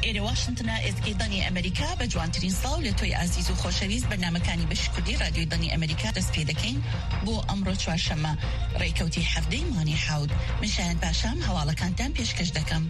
ئێرە واشنتنە ئێسکەی دەنی ئەمریکا بە جوانترین ساڵ لە تۆی ئازیز و خۆشەویست بەرنامەکانی بەشکردی رادیۆی دەنی ئەمریکا دەست پێ دەکەین بۆ ئەمڕۆ چوارشەممە ڕێکەوتی هەفتەی مانی حەود. من شایەن پاشام هەواڵەکانتان پێشکەش دەکەم.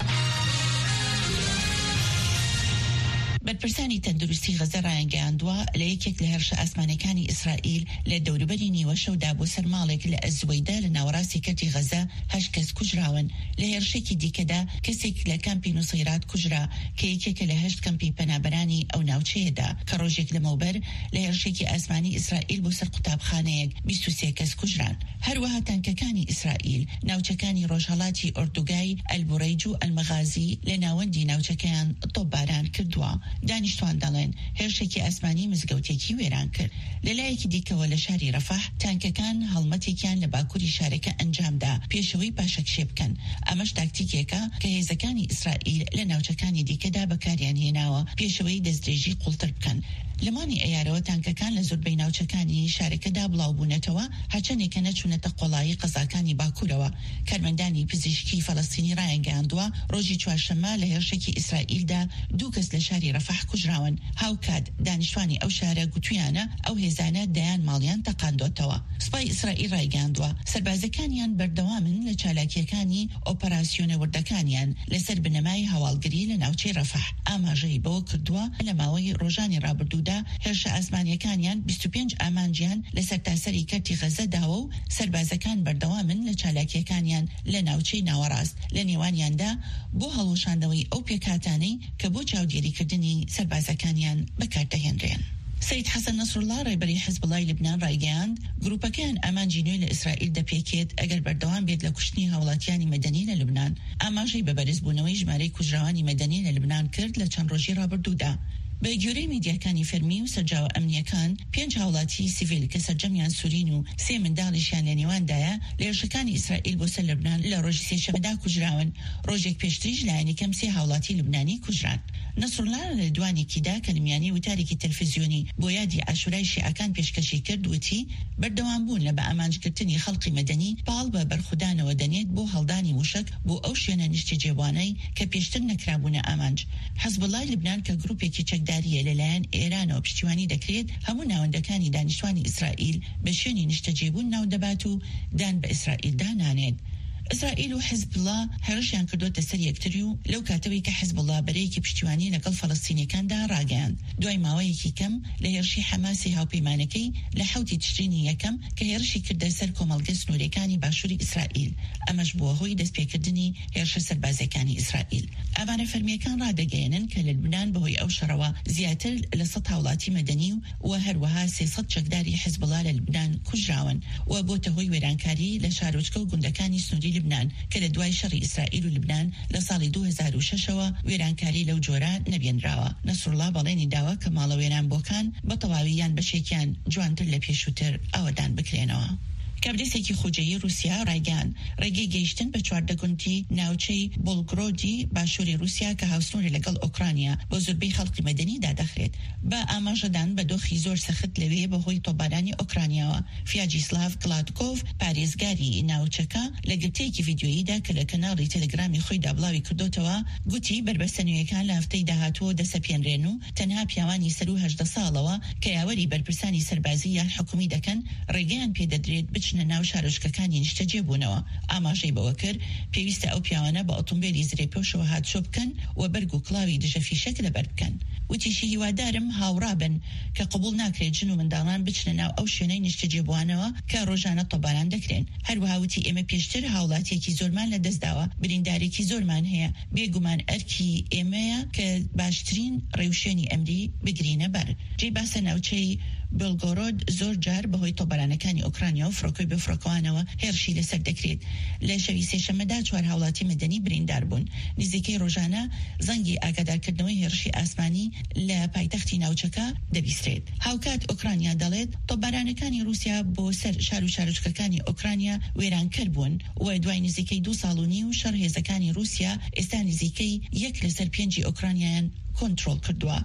بەرپرسانی تەندروستی غەزە ڕایانگەیاندووە لە یەکێک لە هێرشە ئاسمانەکانی ئیسرائیل لە دەوروبەری نیوەشەودا بۆ سەر ماڵێک لە ئەزوەیدا لە ناوەڕاستی کەرتی غەزە 8 کەس کوژراون. لە هێرشێکی دیکەدا کەسێک لە کەمپی نوسەیرات کوژرا کە یەکێکە لە 8 کەمپی پەنابەرانی ئەو ناوچەیەدا کە ڕۆژێک لەمەوبەر لە هێرشێکی ئاسمانی ئیسرائیل بۆ سەر قوتابخانەیەک 23 کەس کوژران. هەروەها تانکەکانی ئیسرائیل ناوچەکانی ڕۆژهەڵاتی ئۆردوگای، ئەلبورەیج و ئەلمەغازی لە ناوەندی ناوچەکەیان تۆپباران کردووە. دانیشتوان دەڵێن هێرشێکی ئاسمانی مزگەوتێکی وێران کرد. لەلایەکی دیکەوە لە شاری ڕەفاح تانکەکان هەڵمەتێکیان لە باکووری شارەکە ئەنجامدا پێشەوەی پاشەکشێ بکەن. ئەمەش تاکتیکێکە کە هێزەکانی ئیسرائیل لە ناوچەکانی دیکەدا بەکاریان هێناوە پێشەوەی دەستدرێژی قوڵتر بکەن. لەمانی ئەیارەوە تانکەکان لە زۆربەی ناوچەکانی شارەکەدا بڵاو بوونەتەوە هەرچەندێکە نەچوونەتە قۆڵایی قەزاکانی باکوورەوە. کارمەندانی پزیشکی فەڵەستینی ڕایانگەیاندووە ڕۆژی چوارشەممە لە هێرشێکی ئیسرائیلدا 2 کەس لە شاری ڕەفاح کوژراون. هاوکات دانیشتوانی ئەو شارە گوتویانە ئەو هێزانە دەیان ماڵیان تەقاندۆتەوە. سوپای ئیسرائیل ڕایگەیاندووە سەربازەکانیان بەردەوامن لە چالاکیەکانی ئۆپەراسیۆنە وردەکانیان لەسەر بنەمای هەواڵگری لە ناوچەی ڕەفاح. ئاماژەی بەوە کردووە لە ماوەی ڕۆژانی ڕابردوودا هێرشە ئاسمانیەکانیان 25 ئامانجیان لە سەرتاسەری کەرتی غەزە داوە و سەربازەکان بەردەوامن لە چالاکیەکانیان لە ناوچەی ناوەڕاست لە نێوانیاندا بۆ هەڵوەشاندنەوەی ئەو پێکاتانەی کە بۆ چاودێریکردنی سەربازەکانیان بەکاردەهێنرێن. سید حەسەن نەسڕڵڵا ڕێبەری حیزبڵای لبنان ڕایگەیاند گروپەکەیان ئامانجی نوێ لە ئیسرائیل دەپێکێت ئەگەر بەردەوام بێت لە کوشتنی هاوڵاتیانی مەدەنی لە لبنان. ئاماژەی بە بەرزبوونەوەی ژمارەی کوژراوانی مەدەنی لە لبنان کرد لە چەند ڕۆژی ڕابردوودا. بە گوێرەی میدیاکانی فەرمی و سەرجاوە ئەمنیەکان 5 هاوڵاتی سیڤیل کە سەرجەمیان سوورین و 3 منداڵیشیان لە نێواندایە لە هێرشەکانی ئیسرائیل بۆ سەر لبنان لە ڕۆژی سێشەممەدا کوژراون. ڕۆژێک پێشتریش لایەنی کەم 3 هاوڵاتی لبنانی کوژران. نەسڕڵڵا لە دوانێکیدا کەلمیانی وتارێکی تەلڤیزیۆنی بۆ یادی ئاشورای شیعەکان پێشکەشی کرد وتی بەردەوام بوون لە بە ئامانجکردنی خەڵقی مەدەنی پاڵ بە بەرخودانەوە دەنێت بۆ هەڵدانی وشک بۆ ئەو شوێنە نیشتەجێبوانەی کە پێشتر نەکرابوونە ئامانج. حەزبڵای لبنان کە گروپێکی چەکداریە لەلایەن ئێرانەوە پشتیوانی دەکرێت هەموو ناوەندەکانی دانیشتوانی ئیسرائیل بە شوێنی نیشتەجێبوون ناو دەبات و دان بە ئیسرائیلدا نانێت. ئیسرائیل و حیزبڵا هێرشیان کردوتە سەر یەکتری و لەو کاتەوەی کە حیزبڵا بەرەیەکی پشتیوانی لەگەڵ فەڵەستینیەکاندا ڕاگەیاند. دوای ماوەیەکی کەم لە هێرشی حەماسی هاوپەیمانەکەی لە 7 تشرینی یەکەم کە هێرشی کردە سەر کۆمەڵگە سنوورەکانی باشووری ئیسرائیل. ئەمەش بووە هۆی دەستپێکردنی هێرشە سەربازەکانی ئیسرائیل. ئەمانە فەرمیەکان ڕادەگەیەنن کە لە لبنان بەهۆی ئەو شەڕەوە زیاتر لە 100 هاوڵاتی مەدەنی و هەروەها 300 چەکداری حیزبڵا لە لبنان کوژراون و بۆتە هۆی وێرانکاری لە شارۆچکە و گوندەکانی سنووری لبنان کە لە دوای شەڕی ئیسرائیل و لبنان لە ساڵی 2006ەوە وێرانکاری لەو جۆرە نەبێنراوە. نەسڕڵڵا بەڵێنی داوا کە ماڵە وێرانبۆکان بە تەواوییان بەشێکیان جوانتر لە پێشووتر ئەوەدان بکرێنەوە. کابرسێکی خوجەیی رووسیا ڕایگەیاند ڕێگەی گەیشتن بە 4 گوندی ناوچەی بولگرۆدی باشووری رووسیا کە هاوسنووری لەگەڵ ئۆکرانیا بۆ زۆربەی خەڵکی مەدەنی دادەخرێت. بە ئاماژەدان بە دۆخی زۆر سەخت لەوێ بەهۆی تۆپبارانی ئۆکرانیاوە. ڤیاجیسلاڤ کلادکۆڤ پارێزگاری ناوچەکە لە گرتەیەکی ڤیدیۆییدا کە لە کەناڵی تەلەگرامی خۆی دابڵاوی کردوتەوە گوتی بربەستە نوێیەکان لە هەفتەی داهاتوە دەسەپێنرێن و تەنها پیاوانی سەر و 18 ساڵەوە کە یاوەری بەرپرسانی سەربازی یان حکومی دەکەن ڕێگەیان پێدەدرێت بچنە ناو شارۆچکەکانی نیشتەجێبوونەوە. ئاماژەی بەوە کرد پێویستە ئەو پیاوانە بە ئۆتۆمبیلی زرێپۆشەوە هاتشۆ بکەن و بەرگ و کڵاوی دژە فیشەک لەبەر بکەن. وتیشی هیوادارم هاوڕابن کە قبول ناکرێت ژن و منداڵان بچنە ناو ئەو شوێنەی نیشتەجێبوانەوە کە ڕۆژانە تۆپباران دەکرێن. هەروەها وتی ئێمە پێشتر هاوڵاتیەکی زۆرمان لە دەستداوە، بریندارێکی زۆرمان هەیە، بێگومان ئەرکی ئێمەیە کە باشترین ڕێوشێنی ئەمری بگرینە بەر. جێی باسە ناوچەی بلگۆرۆد زۆر جار بەهۆی تۆپبارانەکانی ئۆکرانیا و فڕۆکەی بفڕۆکەوانەوە هێرشی لەسەر دەکرێت. لە شەوی سێشەممەدا 4 هاوڵاتی مەدەنی بریندار بوون. نزیکەی ڕۆژانە زەنگی ئاگادارکردنەوەی هێرشی ئاسمانی لە پایتەختی ناوچەکە دەبیسترێت. هاوکات ئۆکرانیا دەڵێت تۆپبارانەکانی رووسیا بۆ سەر شار و شارۆچکەکانی ئۆکرانیا وێرانکەر بوون و دوای نزیکەی 2 ساڵ و نیو شەڕ هێزەکانی رووسیا ئێستا نزیکەی 1 لەسەر 5 ئۆکرانیایان کۆنتڕۆڵ کردووە.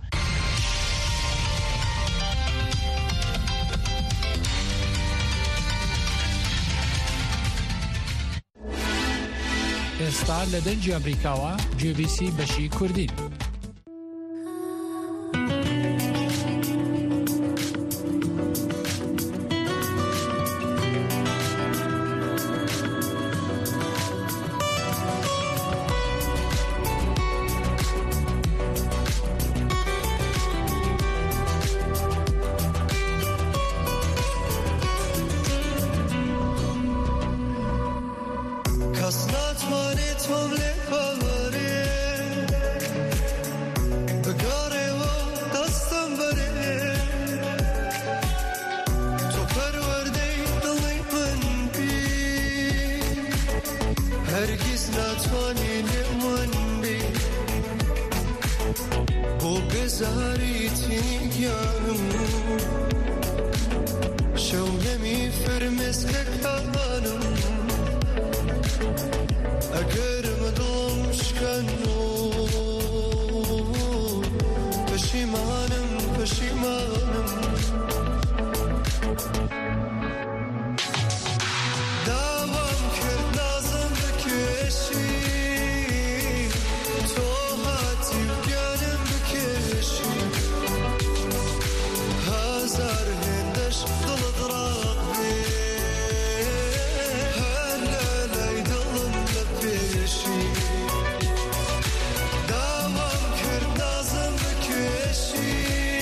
ئێستا لە دەنجی ئەمریکاوە جێبیسی بەشی کوردی. زاريتني جانم شولمي فرمسك كانم اگر مدوم شکنو پشیمانم داوام کرد نازم بکشی تو هاتی و گانم بکشی هزار هندش دلت راقی هر لالای دلم لپیشی داوام کرد نازم بکشی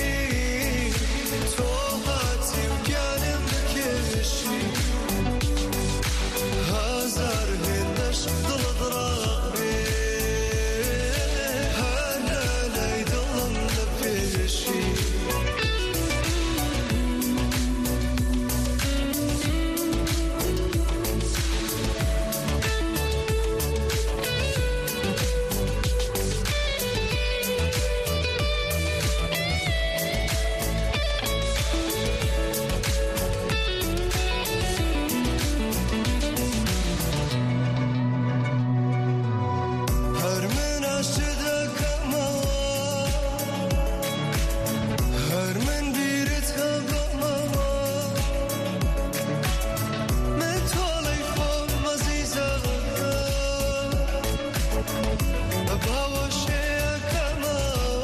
تو هاتی و گانم بکشی هزار هندش دلت راقی هر لالای دلم لپیشی هر من عشقك ما هر من بيرتها ما من طالي فوق مزيزة أبغى وشيك ما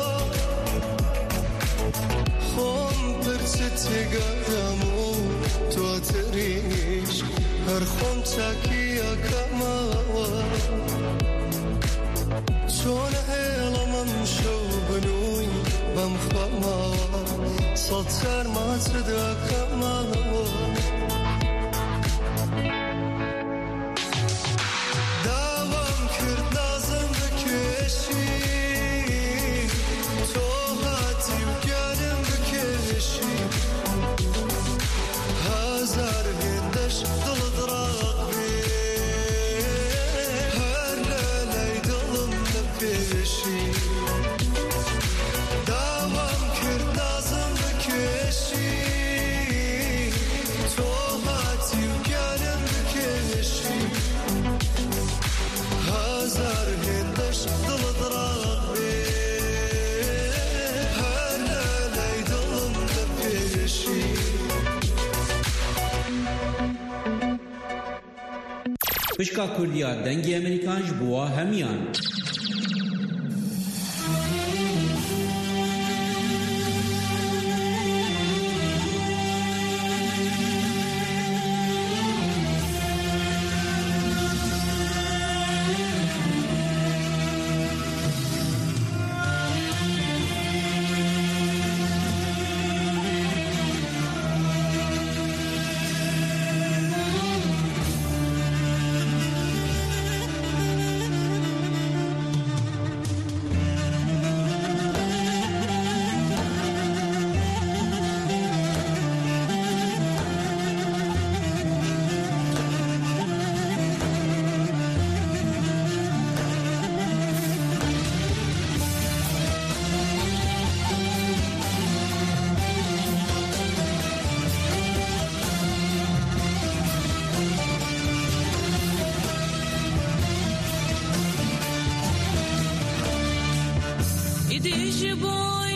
خون برستي قدامو تو تريش هر خون تاكيا كما چون هلمم شو بنوی بم خما صد سر ما صدا کما داوام کرد نازم بکشی تو هاتی و گانم بکشی هزار هندش دلت راقی هر لالای دلم لپیشی داوام کرد نازم بکشی تو هاتی و گانم بکشی هزار هندش دلت راقی هر لالای دلم لپیشی پشکا کردیا دنگی امریکانش بوا همیان Iди ji boy